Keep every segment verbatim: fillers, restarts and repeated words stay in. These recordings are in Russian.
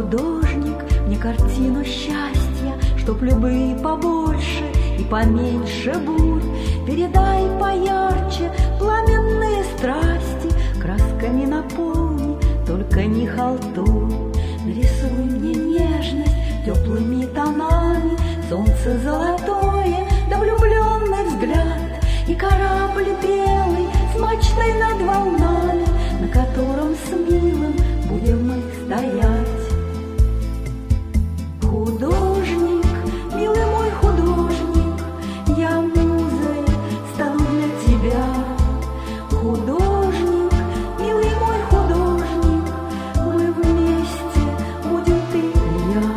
Художник, мне картину счастья, чтоб любые побольше и поменьше бурь. Передай поярче пламенные страсти, красками наполни, только не халтуй. Нарисуй мне нежность теплыми тонами, солнце золотое, да влюбленный взгляд, и корабль белый с мачтой над волнами, на котором с милым будем мы стоять. Художник, милый мой художник, я музой стану для тебя. Художник, милый мой художник, мы вместе будем ты и я.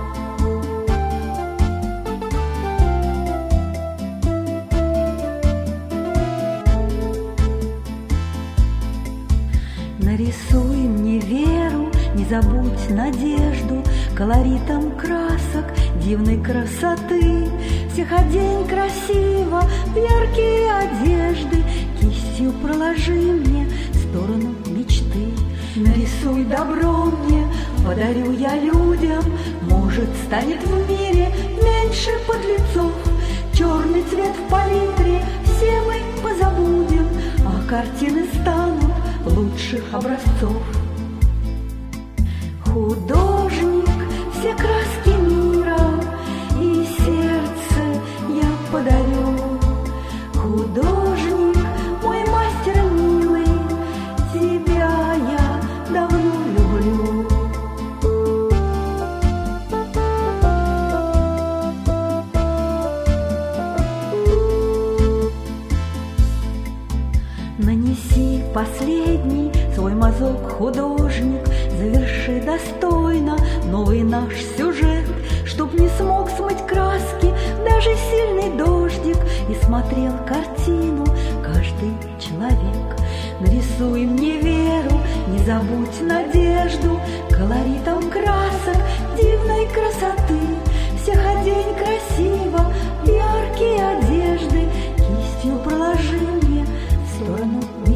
Нарисуй мне веру, не забудь надежду, колоритом красок дивной красоты. Всех одень красиво в яркие одежды, кистью проложи мне сторону мечты. Нарисуй добро мне, подарю я людям, может, станет в мире меньше подлецов. Черный цвет в палитре все мы позабудем, а картины станут лучших образцов. Художник, все краски мира и сердце я подарю. Художник, мой мастер милый, тебя я давно люблю. Нанеси последний свой мазок, художник, заверши достойно новый наш сюжет, чтоб не смог смыть краски даже сильный дождик, и смотрел картину каждый человек. Нарисуй мне веру, не забудь надежду, колоритом красок дивной красоты. Всех одень красиво в яркие одежды, кистью проложи мне в сторону